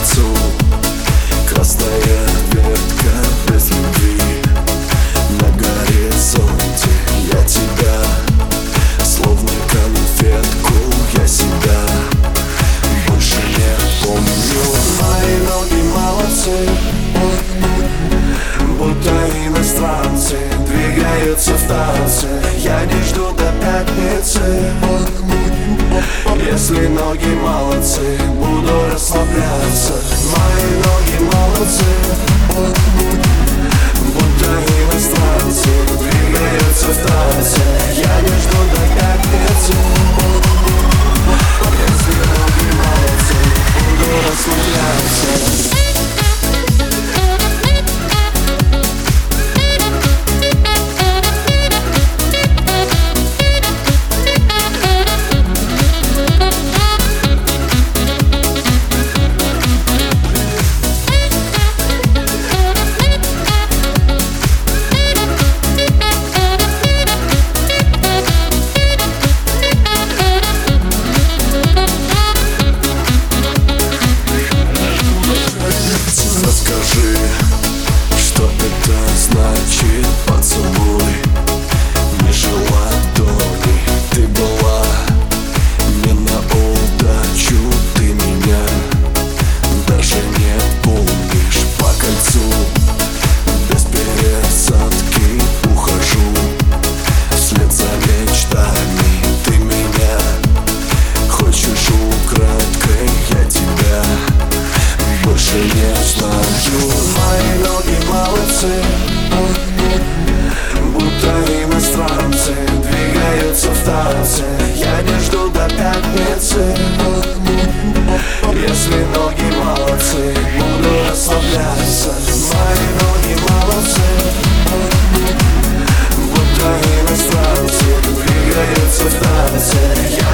кольцу. Красная ветка без любви на горизонте. Я тебя, словно конфетку, я себя больше не помню. Мои ноги молодцы, будто иностранцы, двигаются в танце. Я не жду до пятницы. Если ноги молодцы, буду расслабляться. Мои ноги молодцы, будто иностранцы, двигаются в танце. Я не жду до пятницы. Если ноги молодцы, буду расслабляться. Расскажи, что это значит поцелуй ниже ладони. Ты была не на удачу, ты меня даже не помнишь. По кольцу без пересадки ухожу вслед за мечтами. Ты меня хочешь украдкой, я тебя больше не знаю. Мои ноги молодцы, будто иностранцы, двигаются в танце. Я не жду до пятницы. Если ноги молодцы, буду расслабляться. Мои ноги молодцы, будто иностранцы, двигаются в танце.